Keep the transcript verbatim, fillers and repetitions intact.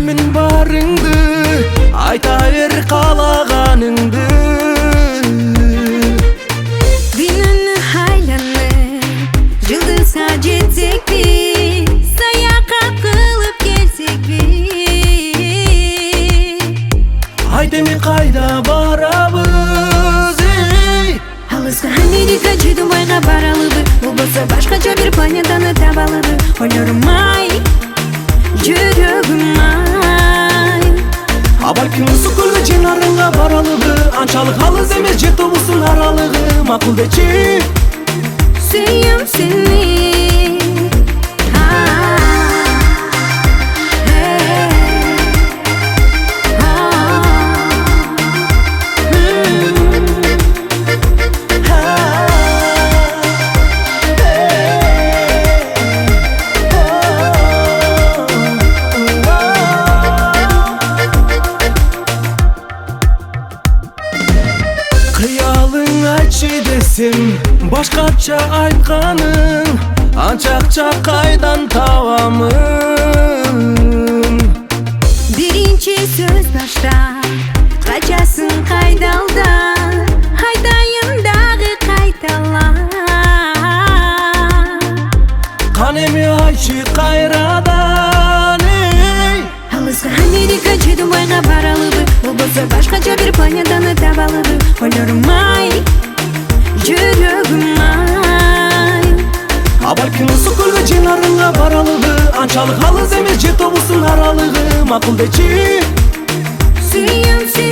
сеземин барыңды, айта бер каалаганыңды. Күнүнү айланып жылдызга жетсекпи, саякат кылып келсекпи, айт эми кайда барабыз? алыска Америка же Дубайга баралыбы, болбосо башкача бир планетаны табалыбы. Ойлорум ай, жүрөгүм ай, А балким ысык көлгө же нарынга баралыбы, анчалык алыс эмес же тобусун аралыгы. Макул дечи, сүйөм сени. кыялың айтчы десем, башкача айтканың, анчакча кайдан табамын? Биринчи сөз баштап качасың кайдалдан, айтайын дагы кайталап. Кан эми айтчы кайрадан, эй. Алыска Америка же Дубайга баралыбы, болбосо башкача бир планетаны табалыбы. Ойлорум ай, жүрөгүм ай, А балким ысык көлгө же нарынга баралыбы, анчалык алыс эмес же тобусун аралыгы. Макул дечи, сүйөм сени.